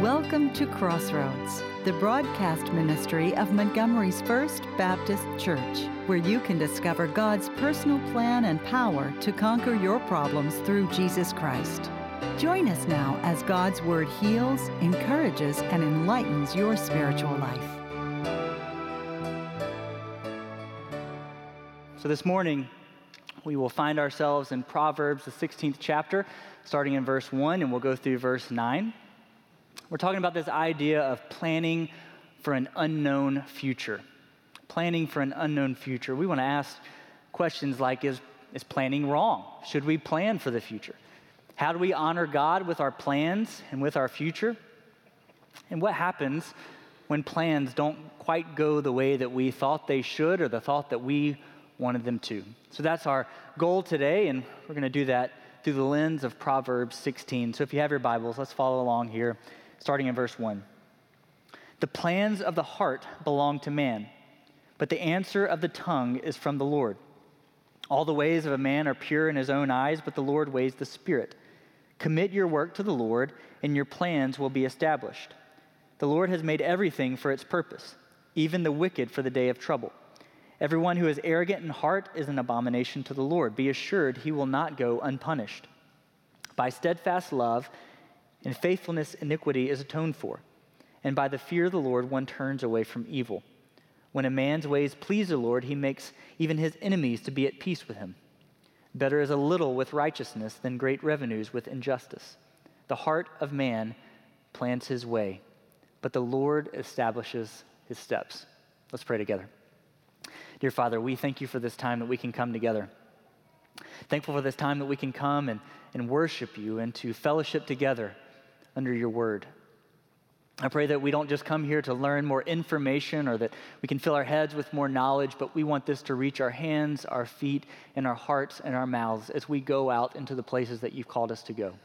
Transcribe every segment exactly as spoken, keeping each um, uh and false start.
Welcome to Crossroads, the broadcast ministry of Montgomery's First Baptist Church, where you can discover God's personal plan and power to conquer your problems through Jesus Christ. Join us now as God's Word heals, encourages, and enlightens your spiritual life. So this morning, we will find ourselves in Proverbs, the sixteenth chapter, starting in verse one, and we'll go through verse nine. We're talking about this idea of planning for an unknown future. Planning for an unknown future. We want to ask questions like, is, is planning wrong? Should we plan for the future? How do we honor God with our plans and with our future? And what happens when plans don't quite go the way that we thought they should or the thought that we wanted them to? So that's our goal today, and we're going to do that through the lens of Proverbs sixteen. So if you have your Bibles, let's follow along here, starting in verse one. The plans of the heart belong to man, but the answer of the tongue is from the Lord. All the ways of a man are pure in his own eyes, but the Lord weighs the spirit. Commit your work to the Lord, and your plans will be established. The Lord has made everything for its purpose, even the wicked for the day of trouble. Everyone who is arrogant in heart is an abomination to the Lord. Be assured he will not go unpunished. By steadfast love and faithfulness, iniquity is atoned for, and by the fear of the Lord one turns away from evil. When a man's ways please the Lord, he makes even his enemies to be at peace with him. Better is a little with righteousness than great revenues with injustice. The heart of man plans his way, but the Lord establishes his steps. Let's pray together. Dear Father, we thank you for this time that we can come together. Thankful for this time that we can come and, and worship you and to fellowship together under your word. I pray that we don't just come here to learn more information or that we can fill our heads with more knowledge, but we want this to reach our hands, our feet, and our hearts and our mouths as we go out into the places that you've called us to go.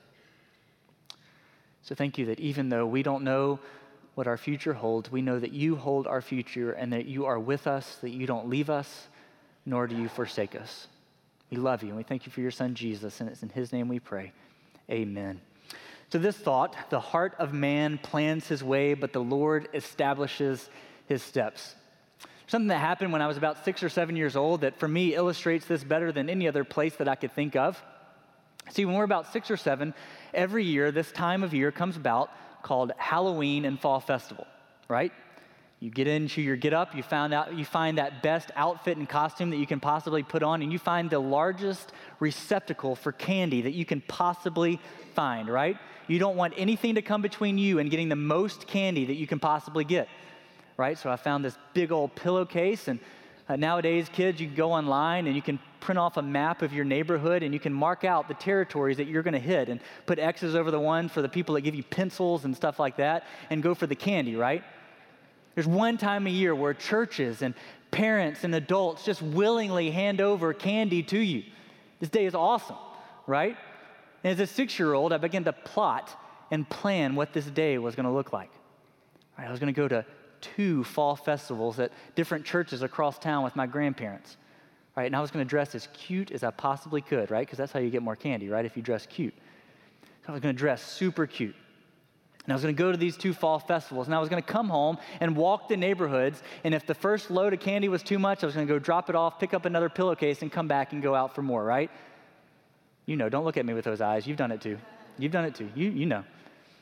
So thank you that even though we don't know what our future holds, we know that you hold our future and that you are with us, that you don't leave us, nor do you forsake us. We love you, and we thank you for your son, Jesus, and it's in his name we pray. Amen. So this thought, the heart of man plans his way, but the Lord establishes his steps. Something that happened when I was about six or seven years old that for me illustrates this better than any other place that I could think of. See, when we're about six or seven, every year, this time of year comes about called Halloween and Fall Festival, right? You get into your get up, you found out, you find that best outfit and costume that you can possibly put on, and you find the largest receptacle for candy that you can possibly find, right? You don't want anything to come between you and getting the most candy that you can possibly get, right? So I found this big old pillowcase, and uh, nowadays, kids, you can go online and you can print off a map of your neighborhood and you can mark out the territories that you're going to hit and put X's over the ones for the people that give you pencils and stuff like that and go for the candy, right? There's one time a year where churches and parents and adults just willingly hand over candy to you. This day is awesome, right? And as a six-year-old, I began to plot and plan what this day was going to look like. Right, I was going to go to two fall festivals at different churches across town with my grandparents. Right, and I was going to dress as cute as I possibly could, right? Because that's how you get more candy, right? If you dress cute. So I was going to dress super cute. And I was going to go to these two fall festivals, and I was going to come home and walk the neighborhoods, and if the first load of candy was too much, I was going to go drop it off, pick up another pillowcase, and come back and go out for more, right? You know, don't look at me with those eyes. You've done it too. You've done it too. You you know.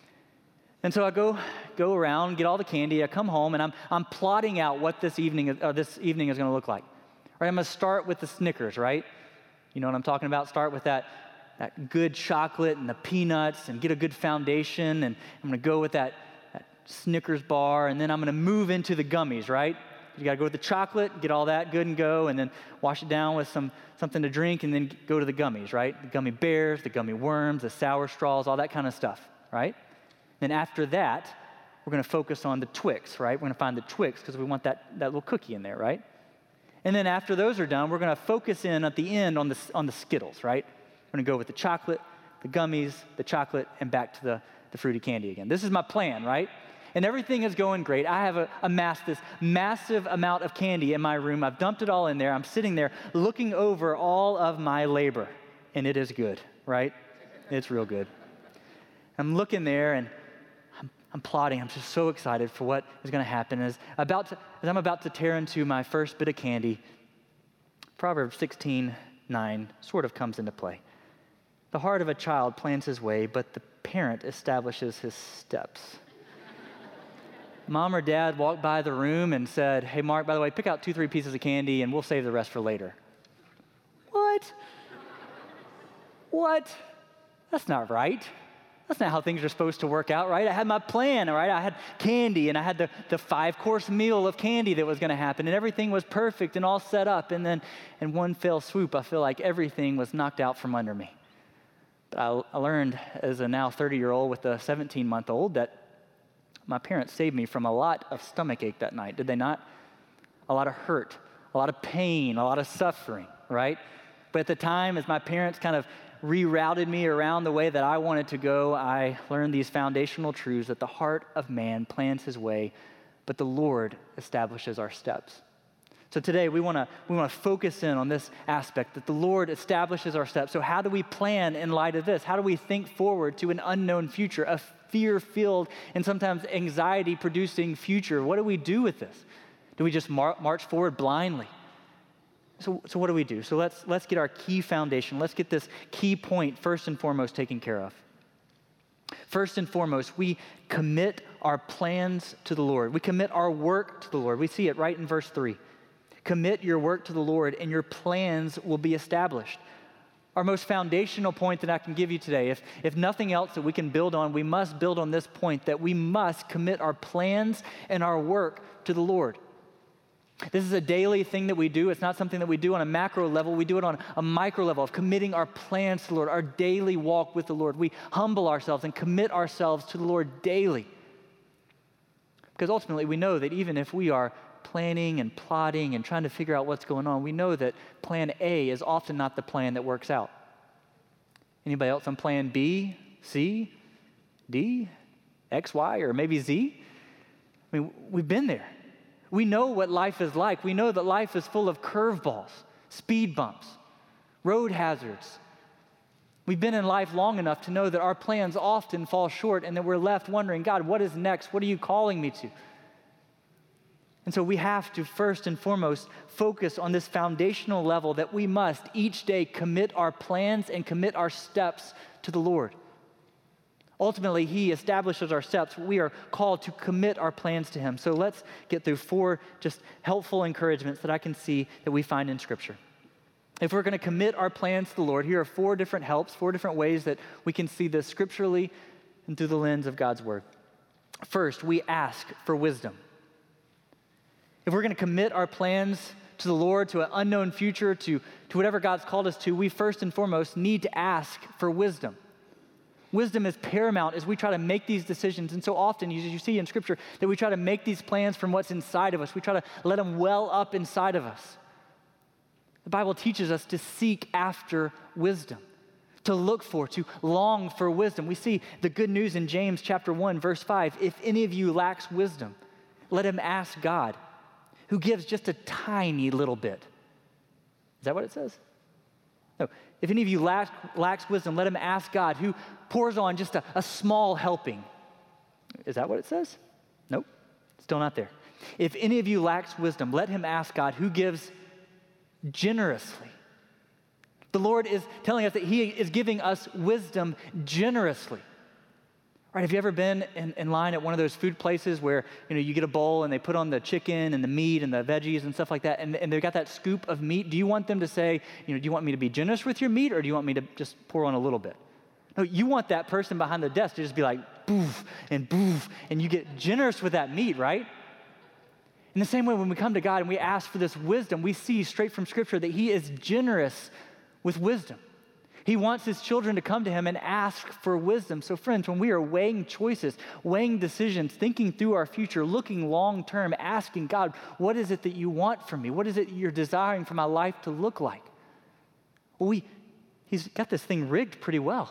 And so I go go around, get all the candy, I come home, and I'm I'm plotting out what this evening or this evening is going to look like. Right, I'm going to start with the Snickers, right? You know what I'm talking about? Start with that that good chocolate and the peanuts and get a good foundation, and I'm going to go with that, that Snickers bar, and then I'm going to move into the gummies, right? You got to go with the chocolate, get all that good and go, and then wash it down with some something to drink, and then go to the gummies, right? The gummy bears, the gummy worms, the sour straws, all that kind of stuff, right? Then after that, we're going to focus on the Twix, right? We're going to find the Twix because we want that, that little cookie in there, right? And then after those are done, we're going to focus in at the end on the, on the Skittles, right? We're going to go with the chocolate, the gummies, the chocolate, and back to the, the fruity candy again. This is my plan, right? And everything is going great. I have a, amassed this massive amount of candy in my room. I've dumped it all in there. I'm sitting there looking over all of my labor, and it is good, right? It's real good. I'm looking there, and I'm I'm plotting. I'm just so excited for what is going to happen. As, about to, as I'm about to tear into my first bit of candy, Proverbs sixteen nine sort of comes into play. The heart of a child plans his way, but the parent establishes his steps. Mom or dad walked by the room and said, hey, Mark, by the way, pick out two, three pieces of candy and we'll save the rest for later. What? What? That's not right. That's not how things are supposed to work out, right? I had my plan, right? I had candy, and I had the, the five-course meal of candy that was going to happen, and everything was perfect and all set up, and then in one fell swoop, I feel like everything was knocked out from under me. But I, I learned as a now thirty-year-old with a seventeen-month-old that my parents saved me from a lot of stomach ache that night, did they not? A lot of hurt, a lot of pain, a lot of suffering, right? But at the time, as my parents kind of rerouted me around the way that I wanted to go, I learned these foundational truths that the heart of man plans his way, but the Lord establishes our steps. So today we want to we want to focus in on this aspect that the Lord establishes our steps. So how do we plan in light of this? How do we think forward to an unknown future, a fear-filled and sometimes anxiety-producing future? What do we do with this? Do we just mar- march forward blindly? So, so what do we do? So let's let's get our key foundation. Let's get this key point first and foremost taken care of. First and foremost, we commit our plans to the Lord. We commit our work to the Lord. We see it right in verse three. Commit your work to the Lord, and your plans will be established. Our most foundational point that I can give you today, if, if nothing else that we can build on, we must build on this point that we must commit our plans and our work to the Lord. This is a daily thing that we do. It's not something that we do on a macro level. We do it on a micro level of committing our plans to the Lord, our daily walk with the Lord. We humble ourselves and commit ourselves to the Lord daily. Because ultimately we know that even if we are planning and plotting and trying to figure out what's going on, we know that plan A is often not the plan that works out. Anybody else on plan B, C, D, X, Y, or maybe Z? I mean, we've been there. We know what life is like. We know that life is full of curveballs, speed bumps, road hazards. We've been in life long enough to know that our plans often fall short and that we're left wondering, God, what is next? What are you calling me to? And so we have to first and foremost focus on this foundational level that we must each day commit our plans and commit our steps to the Lord. Ultimately, He establishes our steps. We are called to commit our plans to Him. So let's get through four just helpful encouragements that I can see that we find in Scripture. If we're going to commit our plans to the Lord, here are four different helps, four different ways that we can see this scripturally and through the lens of God's Word. First, we ask for wisdom. If we're going to commit our plans to the Lord, to an unknown future, to, to whatever God's called us to, we first and foremost need to ask for wisdom. Wisdom is paramount as we try to make these decisions. And so often, as you see in Scripture, that we try to make these plans from what's inside of us. We try to let them well up inside of us. The Bible teaches us to seek after wisdom, to look for, to long for wisdom. We see the good news in James chapter one, verse five. If any of you lacks wisdom, let him ask God, who gives just a tiny little bit. Is that what it says? No. If any of you lack, lacks wisdom, let him ask God, who pours on just a, a small helping. Is that what it says? Nope, still not there. If any of you lacks wisdom, let him ask God, who gives generously. The Lord is telling us that He is giving us wisdom generously. All right, have you ever been in, in line at one of those food places where, you know, you get a bowl and they put on the chicken and the meat and the veggies and stuff like that, and, and they've got that scoop of meat? Do you want them to say, you know, do you want me to be generous with your meat, or do you want me to just pour on a little bit? No, you want that person behind the desk to just be like, boof and boof, and you get generous with that meat, right? In the same way, when we come to God and we ask for this wisdom, we see straight from Scripture that He is generous with wisdom. He wants His children to come to Him and ask for wisdom. So friends, when we are weighing choices, weighing decisions, thinking through our future, looking long-term, asking God, what is it that you want from me? What is it you're desiring for my life to look like? Well, we, He's got this thing rigged pretty well.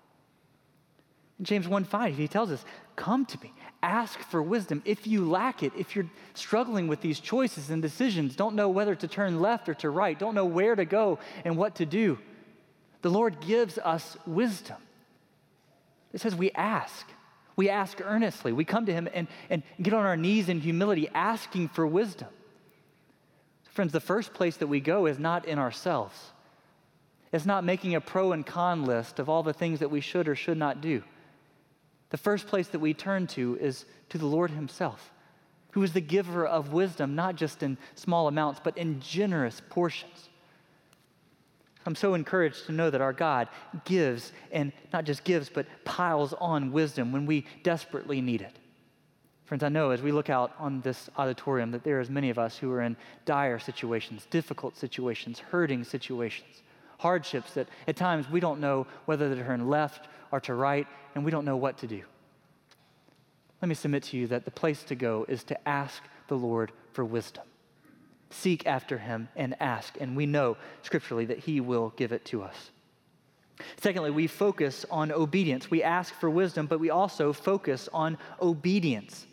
In James one five, He tells us, come to me, ask for wisdom. If you lack it, if you're struggling with these choices and decisions, don't know whether to turn left or to right, don't know where to go and what to do, the Lord gives us wisdom. It says we ask. We ask earnestly. We come to him and, and get on our knees in humility, asking for wisdom. Friends, the first place that we go is not in ourselves. It's not making a pro and con list of all the things that we should or should not do. The first place that we turn to is to the Lord himself, who is the giver of wisdom, not just in small amounts, but in generous portions. I'm so encouraged to know that our God gives, and not just gives, but piles on wisdom when we desperately need it. Friends, I know as we look out on this auditorium that there is many of us who are in dire situations, difficult situations, hurting situations, hardships that at times we don't know whether to turn left or to right, and we don't know what to do. Let me submit to you that the place to go is to ask the Lord for wisdom. Seek after him and ask, and we know scripturally that he will give it to us. Secondly, we focus on obedience. We ask for wisdom, but we also focus on obedience.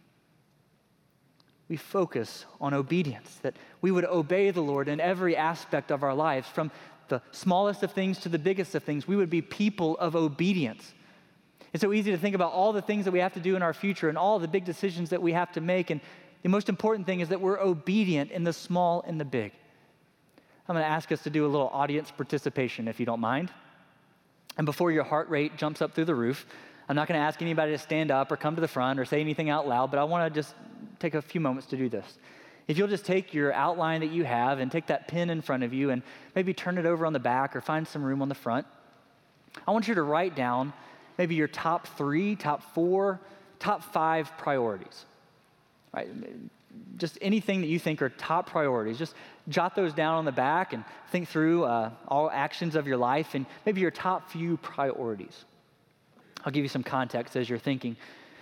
We focus on obedience, that we would obey the Lord in every aspect of our lives, from the smallest of things to the biggest of things. We would be people of obedience. It's so easy to think about all the things that we have to do in our future and all the big decisions that we have to make, and the most important thing is that we're obedient in the small and the big. I'm going to ask us to do a little audience participation, if you don't mind. And before your heart rate jumps up through the roof, I'm not going to ask anybody to stand up or come to the front or say anything out loud, but I want to just take a few moments to do this. If you'll just take your outline that you have and take that pen in front of you and maybe turn it over on the back or find some room on the front, I want you to write down maybe your top three, top four, top five priorities. Right? Just anything that you think are top priorities. Just jot those down on the back and think through uh, all actions of your life and maybe your top few priorities. I'll give you some context as you're thinking.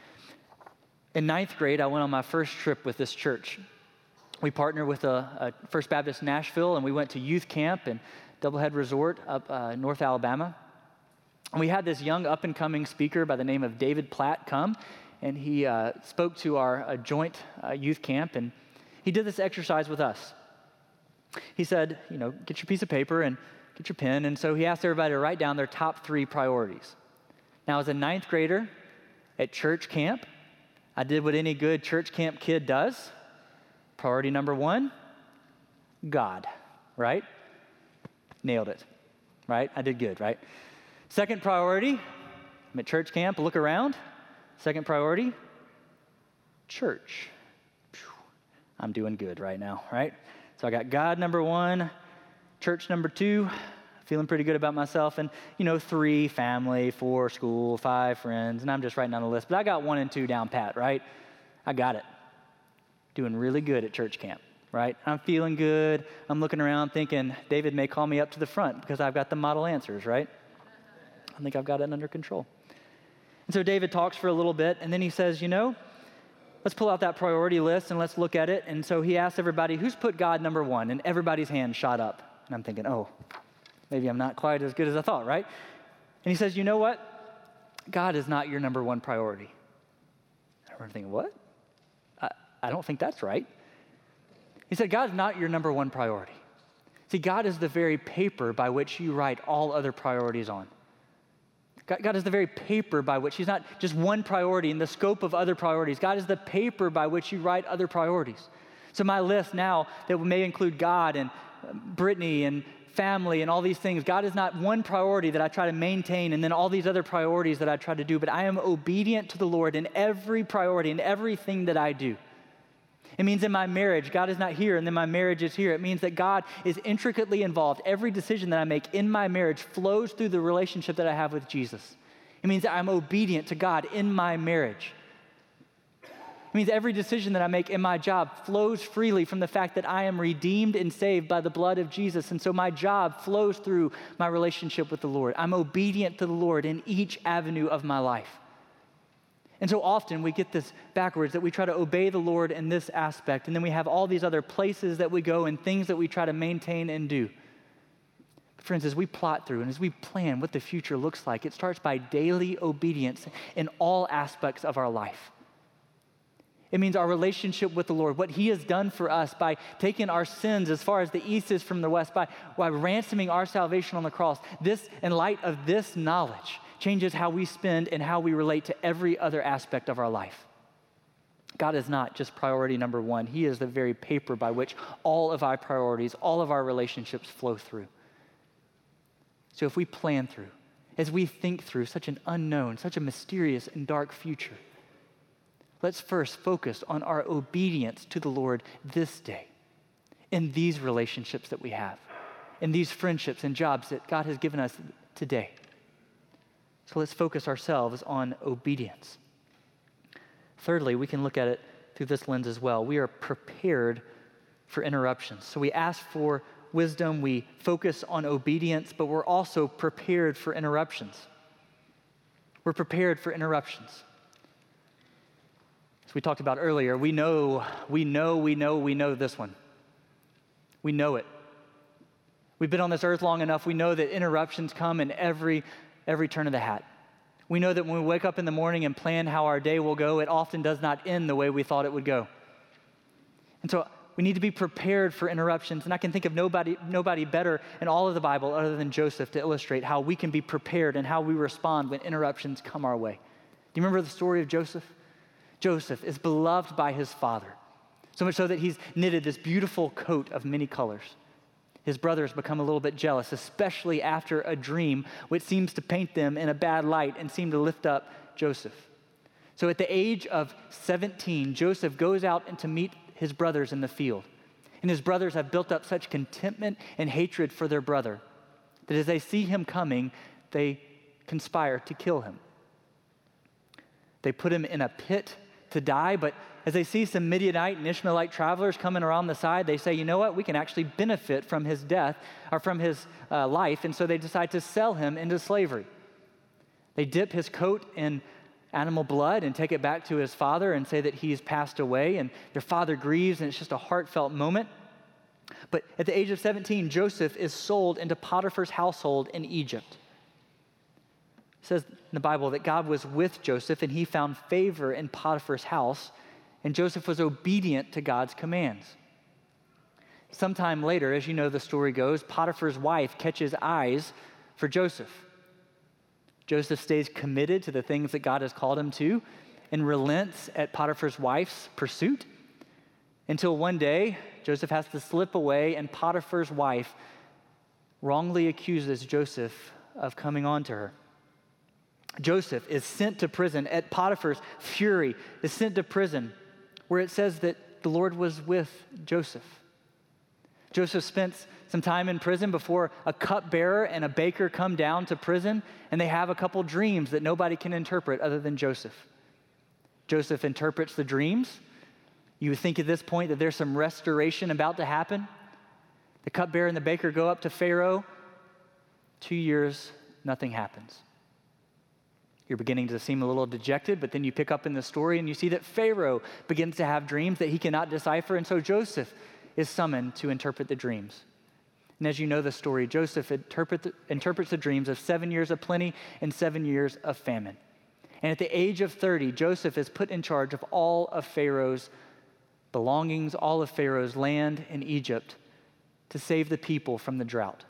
In ninth grade, I went on my first trip with this church. We partnered with a, a First Baptist Nashville, and we went to youth camp and Doublehead Resort up uh, North Alabama. And we had this young up-and-coming speaker by the name of David Platt come, and he uh, spoke to our uh, joint uh, youth camp, and he did this exercise with us. He said, you know, get your piece of paper and get your pen, and so he asked everybody to write down their top three priorities. Now, as a ninth grader at church camp, I did what any good church camp kid does. Priority number one, God, right? Nailed it, right? I did good, right? Second priority, I'm at church camp, look around. Second priority, church. I'm doing good right now, right? So I got God number one, church number two, feeling pretty good about myself, and, you know, three, family, four, school, five, friends, and I'm just writing down a list. But I got one and two down pat, right? I got it. Doing really good at church camp, right? I'm feeling good. I'm looking around thinking, David may call me up to the front because I've got the model answers, right? I think I've got it under control. And so David talks for a little bit, and then he says, you know, let's pull out that priority list and let's look at it. And so he asks everybody, who's put God number one? And everybody's hand shot up. And I'm thinking, oh, maybe I'm not quite as good as I thought, right? And he says, you know what? God is not your number one priority. And I'm thinking, what? I, I don't think that's right. He said, God is not your number one priority. See, God is the very paper by which you write all other priorities on. God is the very paper by which, he's not just one priority in the scope of other priorities. God is the paper by which you write other priorities. So my list now that may include God and Brittany and family and all these things, God is not one priority that I try to maintain and then all these other priorities that I try to do, but I am obedient to the Lord in every priority, in everything that I do. It means in my marriage, God is not here and then my marriage is here. It means that God is intricately involved. Every decision that I make in my marriage flows through the relationship that I have with Jesus. It means that I'm obedient to God in my marriage. It means every decision that I make in my job flows freely from the fact that I am redeemed and saved by the blood of Jesus. And so my job flows through my relationship with the Lord. I'm obedient to the Lord in each avenue of my life. And so often we get this backwards, that we try to obey the Lord in this aspect, and then we have all these other places that we go and things that we try to maintain and do. But friends, as we plot through and as we plan what the future looks like, it starts by daily obedience in all aspects of our life. It means our relationship with the Lord, what he has done for us by taking our sins as far as the east is from the west, by, by ransoming our salvation on the cross. This, in light of this knowledge, changes how we spend and how we relate to every other aspect of our life. God is not just priority number one. He is the very paper by which all of our priorities, all of our relationships flow through. So if we plan through, as we think through such an unknown, such a mysterious and dark future, let's first focus on our obedience to the Lord this day, in these relationships that we have, in these friendships and jobs that God has given us today. So let's focus ourselves on obedience. Thirdly, we can look at it through this lens as well. We are prepared for interruptions. So we ask for wisdom, we focus on obedience, but we're also prepared for interruptions. We're prepared for interruptions. As we talked about earlier, we know, we know, we know, we know this one. We know it. We've been on this earth long enough, we know that interruptions come in every, every turn of the hat. We know that when we wake up in the morning and plan how our day will go, it often does not end the way we thought it would go. And so we need to be prepared for interruptions. And I can think of nobody, nobody better in all of the Bible other than Joseph to illustrate how we can be prepared and how we respond when interruptions come our way. Do you remember the story of Joseph? Joseph is beloved by his father, so much so that he's knitted this beautiful coat of many colors. His brothers become a little bit jealous, especially after a dream which seems to paint them in a bad light and seem to lift up Joseph. So at the age of seventeen, Joseph goes out and to meet his brothers in the field. And his brothers have built up such contentment and hatred for their brother that as they see him coming, they conspire to kill him. They put him in a pit to die, but as they see some Midianite and Ishmaelite travelers coming around the side, they say, you know what, we can actually benefit from his death or from his uh, life, and so they decide to sell him into slavery. They dip his coat in animal blood and take it back to his father and say that he's passed away, and their father grieves, and it's just a heartfelt moment. But at the age of seventeen, Joseph is sold into Potiphar's household in Egypt. It says in the Bible that God was with Joseph and he found favor in Potiphar's house, and Joseph was obedient to God's commands. Sometime later, as you know the story goes, Potiphar's wife catches eyes for Joseph. Joseph stays committed to the things that God has called him to and relents at Potiphar's wife's pursuit until one day Joseph has to slip away and Potiphar's wife wrongly accuses Joseph of coming on to her. Joseph is sent to prison at Potiphar's fury, is sent to prison where it says that the Lord was with Joseph. Joseph spent some time in prison before a cupbearer and a baker come down to prison, and they have a couple dreams that nobody can interpret other than Joseph. Joseph interprets the dreams. You would think at this point that there's some restoration about to happen. The cupbearer and the baker go up to Pharaoh. Two years, nothing happens. You're beginning to seem a little dejected, but then you pick up in the story and you see that Pharaoh begins to have dreams that he cannot decipher, and so Joseph is summoned to interpret the dreams. And as you know the story, Joseph interpret the, interprets the dreams of seven years of plenty and seven years of famine. And at the age of thirty, Joseph is put in charge of all of Pharaoh's belongings, all of Pharaoh's land in Egypt to save the people from the drought.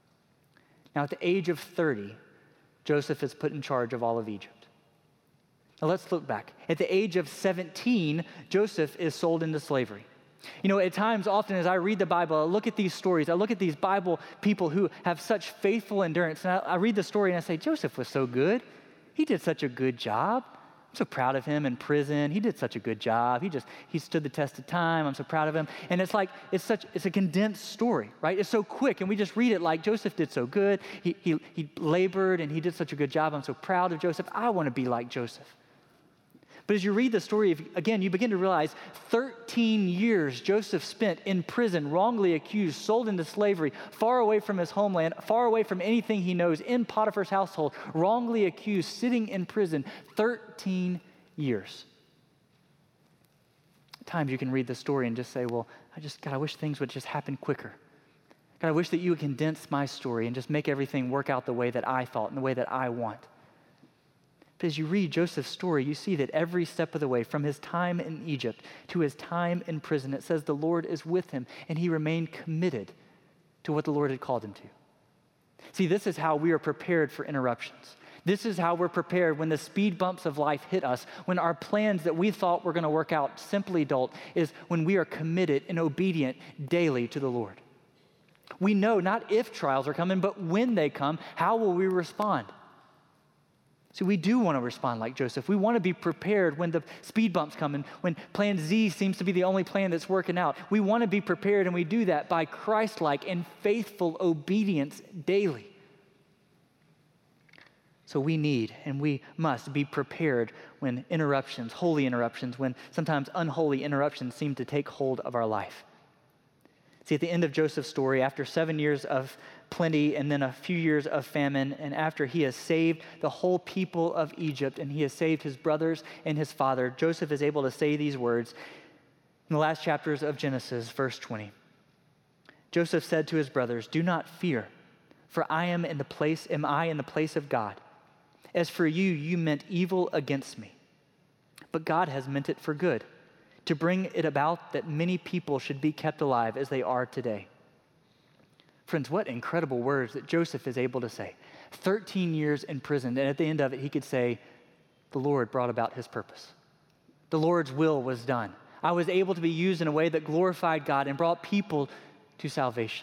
Now at the age of thirty, Joseph is put in charge of all of Egypt. Now let's look back. At the age of seventeen, Joseph is sold into slavery. You know, at times, often as I read the Bible, I look at these stories, I look at these Bible people who have such faithful endurance, and I, I read the story and I say, Joseph was so good. He did such a good job. I'm so proud of him in prison. He did such a good job. He just, he stood the test of time. I'm so proud of him. And it's like, it's such, it's a condensed story, right? It's so quick, and we just read it like Joseph did so good. He, he, he labored, and he did such a good job. I'm so proud of Joseph. I want to be like Joseph. But as you read the story, again, you begin to realize thirteen years Joseph spent in prison, wrongly accused, sold into slavery, far away from his homeland, far away from anything he knows, in Potiphar's household, wrongly accused, sitting in prison, thirteen years. At times you can read the story and just say, well, I just, God, I wish things would just happen quicker. God, I wish that you would condense my story and just make everything work out the way that I thought and the way that I want. But as you read Joseph's story, you see that every step of the way, from his time in Egypt to his time in prison, it says the Lord is with him, and he remained committed to what the Lord had called him to. See, this is how we are prepared for interruptions. This is how we're prepared when the speed bumps of life hit us, when our plans that we thought were going to work out simply don't, is when we are committed and obedient daily to the Lord. We know not if trials are coming, but when they come, how will we respond? See, we do want to respond like Joseph. We want to be prepared when the speed bumps come and when plan Z seems to be the only plan that's working out. We want to be prepared, and we do that by Christ-like and faithful obedience daily. So we need and we must be prepared when interruptions, holy interruptions, when sometimes unholy interruptions seem to take hold of our life. See, at the end of Joseph's story, after seven years of plenty and then a few years of famine, and after he has saved the whole people of Egypt and he has saved his brothers and his father, Joseph is able to say these words in the last chapters of Genesis, verse twenty. Joseph said to his brothers, "Do not fear, for I am in the place, am I in the place of God? As for you, you meant evil against me, but God has meant it for good, to bring it about that many people should be kept alive as they are today." Friends, what incredible words that Joseph is able to say. thirteen years in prison, and at the end of it, he could say, the Lord brought about his purpose. The Lord's will was done. I was able to be used in a way that glorified God and brought people to salvation.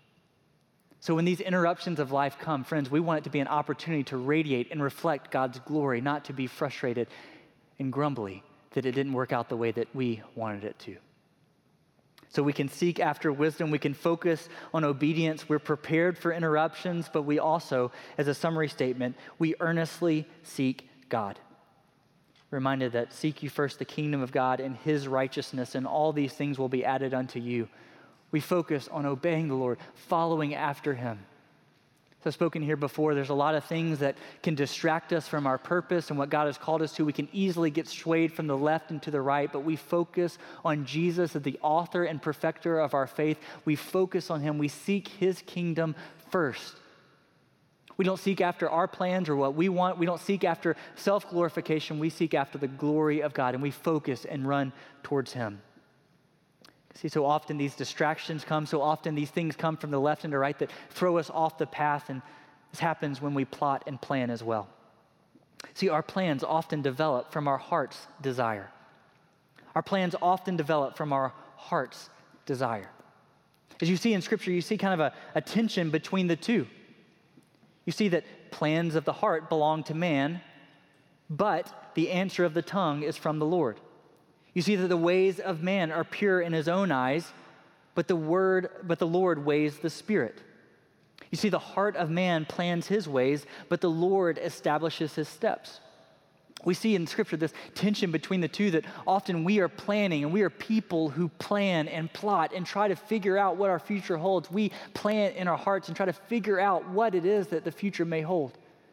So when these interruptions of life come, friends, we want it to be an opportunity to radiate and reflect God's glory, not to be frustrated and grumbly that it didn't work out the way that we wanted it to. So we can seek after wisdom, we can focus on obedience, we're prepared for interruptions, but we also, as a summary statement, we earnestly seek God. Reminded that seek you first the kingdom of God and his righteousness, and all these things will be added unto you. We focus on obeying the Lord, following after him. So I've spoken here before, there's a lot of things that can distract us from our purpose and what God has called us to. We can easily get swayed from the left and to the right, but we focus on Jesus as the author and perfecter of our faith. We focus on him. We seek his kingdom first. We don't seek after our plans or what we want. We don't seek after self-glorification. We seek after the glory of God, and we focus and run towards him. See, so often these distractions come, so often these things come from the left and the right that throw us off the path, and this happens when we plot and plan as well. See, our plans often develop from our heart's desire. Our plans often develop from our heart's desire. As you see in Scripture, you see kind of a, a tension between the two. You see that plans of the heart belong to man, but the answer of the tongue is from the Lord. You see that the ways of man are pure in his own eyes, but the word, but the Lord weighs the spirit. You see, the heart of man plans his ways, but the Lord establishes his steps. We see in Scripture this tension between the two, that often we are planning, and we are people who plan and plot and try to figure out what our future holds. We plan in our hearts and try to figure out what it is that the future may hold.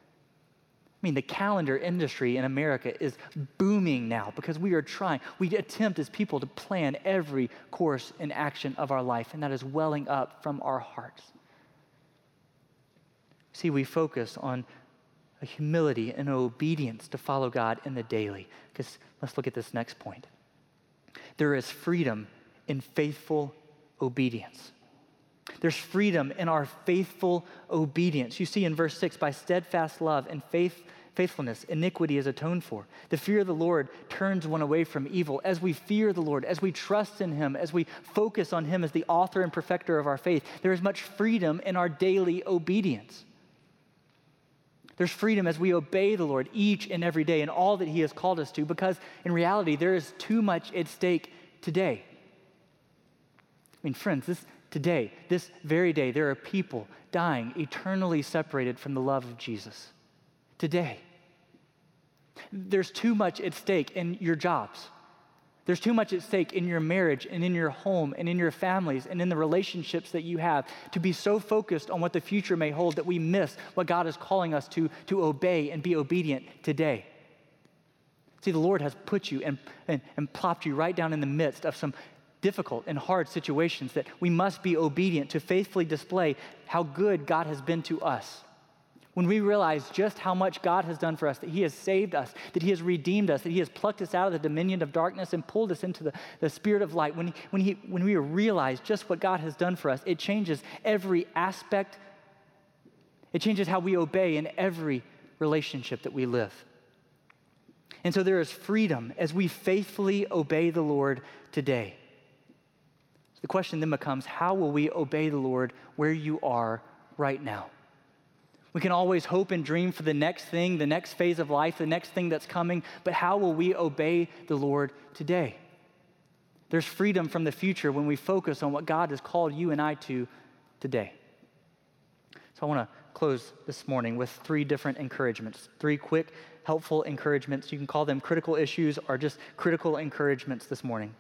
I mean, the calendar industry in America is booming now because we are trying, we attempt as people to plan every course and action of our life, and that is welling up from our hearts. See, we focus on a humility and obedience to follow God in the daily. Because let's look at this next point. There is freedom in faithful obedience. There's freedom in our faithful obedience. You see in verse six, by steadfast love and faith, faithfulness, iniquity is atoned for. The fear of the Lord turns one away from evil. As we fear the Lord, as we trust in him, as we focus on him as the author and perfecter of our faith, there is much freedom in our daily obedience. There's freedom as we obey the Lord each and every day in all that he has called us to, because in reality, there is too much at stake today. I mean, friends, this today, this very day, there are people dying eternally separated from the love of Jesus. Today. There's too much at stake in your jobs. There's too much at stake in your marriage and in your home and in your families and in the relationships that you have to be so focused on what the future may hold that we miss what God is calling us to, to obey and be obedient today. See, the Lord has put you and, and, and plopped you right down in the midst of some difficult and hard situations that we must be obedient to faithfully display how good God has been to us. When we realize just how much God has done for us, that he has saved us, that he has redeemed us, that he has plucked us out of the dominion of darkness and pulled us into the, the spirit of light, when, he, when, he, when we realize just what God has done for us, it changes every aspect. It changes how we obey in every relationship that we live. And so there is freedom as we faithfully obey the Lord today. So the question then becomes, how will we obey the Lord where you are right now? We can always hope and dream for the next thing, the next phase of life, the next thing that's coming, but how will we obey the Lord today? There's freedom from the future when we focus on what God has called you and I to today. So I want to close this morning with three different encouragements, three quick, helpful encouragements. You can call them critical issues or just critical encouragements this morning.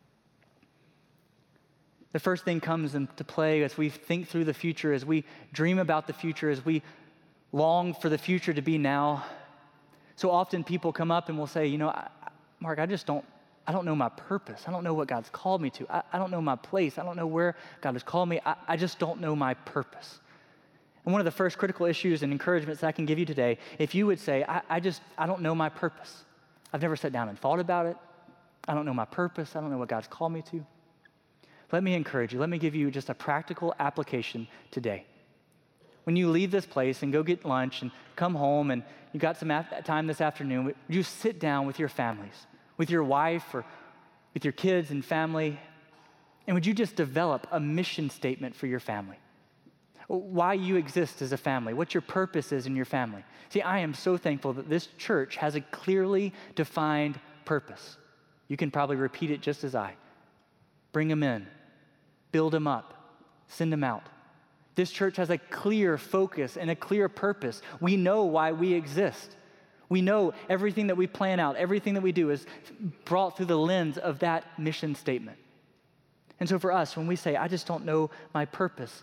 The first thing comes into play as we think through the future, as we dream about the future, as we long for the future to be now. So often people come up and will say, you know, I, Mark, I just don't, I don't know my purpose. I don't know what God's called me to. I, I don't know my place. I don't know where God has called me. I, I just don't know my purpose. And one of the first critical issues and encouragements I can give you today, if you would say, I, I just, I don't know my purpose. I've never sat down and thought about it. I don't know my purpose. I don't know what God's called me to. Let me encourage you. Let me give you just a practical application today. When you leave this place and go get lunch and come home and you got some af- time this afternoon, you sit down with your families, with your wife or with your kids and family, and would you just develop a mission statement for your family? Why you exist as a family, what your purpose is in your family. See, I am so thankful that this church has a clearly defined purpose. You can probably repeat it just as I. Bring them in, build them up, send them out. This church has a clear focus and a clear purpose. We know why we exist. We know everything that we plan out, everything that we do is brought through the lens of that mission statement. And so for us, when we say, I just don't know my purpose,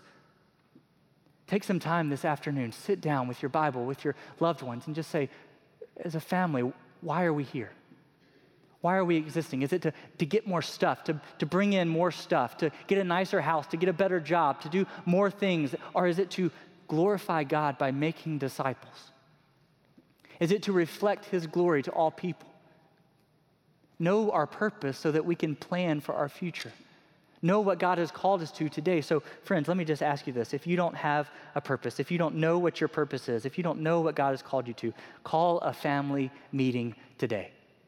take some time this afternoon, sit down with your Bible, with your loved ones, and just say, as a family, why are we here? Why are we existing? Is it to, to get more stuff, to, to bring in more stuff, to get a nicer house, to get a better job, to do more things? Or is it to glorify God by making disciples? Is it to reflect his glory to all people? Know our purpose so that we can plan for our future. Know what God has called us to today. So friends, let me just ask you this. If you don't have a purpose, if you don't know what your purpose is, if you don't know what God has called you to, call a family meeting today.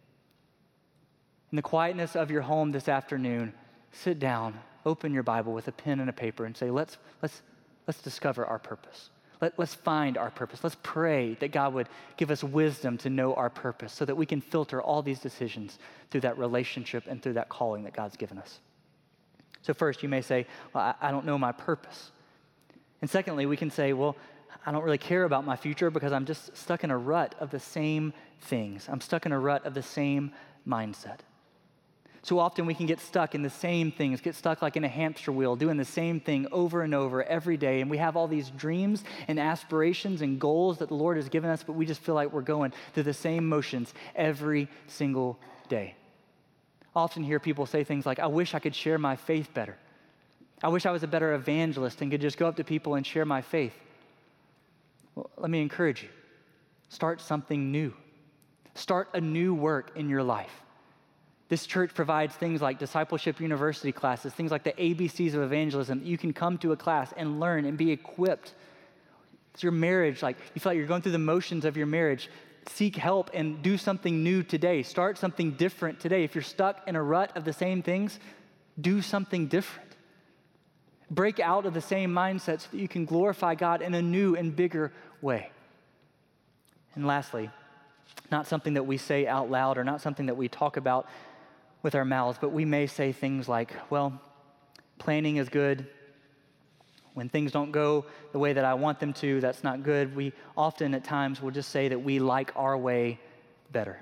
In the quietness of your home this afternoon, sit down, open your Bible with a pen and a paper and say, let's, let's, let's discover our purpose. Let, let's find our purpose. Let's pray that God would give us wisdom to know our purpose so that we can filter all these decisions through that relationship and through that calling that God's given us. So first, you may say, well, I, I don't know my purpose. And secondly, we can say, well, I don't really care about my future because I'm just stuck in a rut of the same things. I'm stuck in a rut of the same mindset. So often we can get stuck in the same things, get stuck like in a hamster wheel, doing the same thing over and over every day. And we have all these dreams and aspirations and goals that the Lord has given us, but we just feel like we're going through the same motions every single day. I often hear people say things like, I wish I could share my faith better. I wish I was a better evangelist and could just go up to people and share my faith. Well, let me encourage you. Start something new. Start a new work in your life. This church provides things like discipleship university classes, things like the A B Cs of evangelism. You can come to a class and learn and be equipped. It's your marriage, like you feel like you're going through the motions of your marriage. Seek help and do something new today. Start something different today. If you're stuck in a rut of the same things, do something different. Break out of the same mindset so that you can glorify God in a new and bigger way. And lastly, not something that we say out loud or not something that we talk about with our mouths, but we may say things like, well, planning is good. When things don't go the way that I want them to, that's not good. We often at times will just say that we like our way better.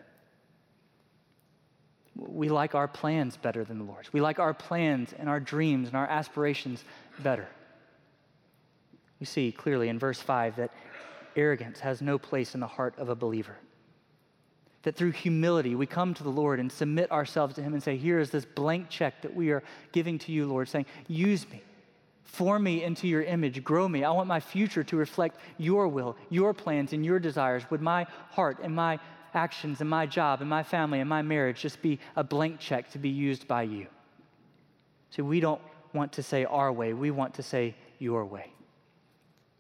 We like our plans better than the Lord's. We like our plans and our dreams and our aspirations better. We see clearly in verse five that arrogance has no place in the heart of a believer. That through humility, we come to the Lord and submit ourselves to him and say, here is this blank check that we are giving to you, Lord, saying, use me, form me into your image, grow me. I want my future to reflect your will, your plans, and your desires. Would my heart and my actions and my job and my family and my marriage just be a blank check to be used by you? So we don't want to say our way. We want to say your way.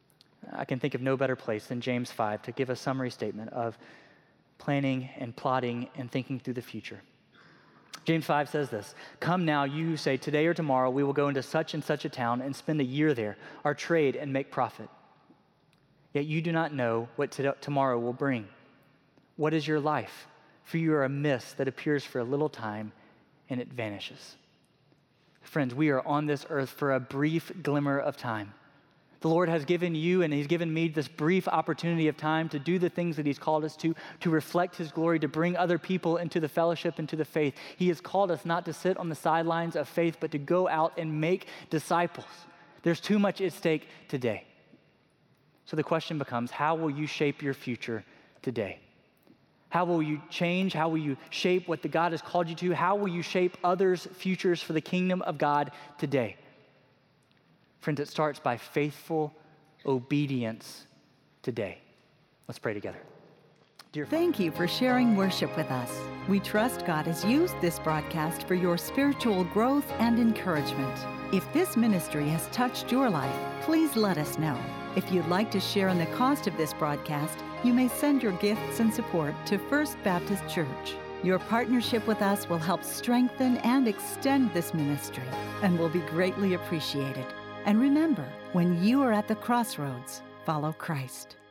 I can think of no better place than James five to give a summary statement of planning and plotting and thinking through the future. James five says this, "Come now, you who say, today or tomorrow we will go into such and such a town and spend a year there, our trade and make profit. Yet you do not know what to- tomorrow will bring. What is your life? For you are a mist that appears for a little time and it vanishes." Friends, we are on this earth for a brief glimmer of time. The Lord has given you and he's given me this brief opportunity of time to do the things that he's called us to, to reflect his glory, to bring other people into the fellowship, into the faith. He has called us not to sit on the sidelines of faith, but to go out and make disciples. There's too much at stake today. So the question becomes, how will you shape your future today? How will you change? How will you shape what the God has called you to? How will you shape others' futures for the kingdom of God today? Friends, it starts by faithful obedience today. Let's pray together. Dear Father, Thank you for sharing worship with us. We trust God has used this broadcast for your spiritual growth and encouragement. If this ministry has touched your life, please let us know. If you'd like to share in the cost of this broadcast, you may send your gifts and support to First Baptist Church. Your partnership with us will help strengthen and extend this ministry and will be greatly appreciated. And remember, when you are at the crossroads, follow Christ.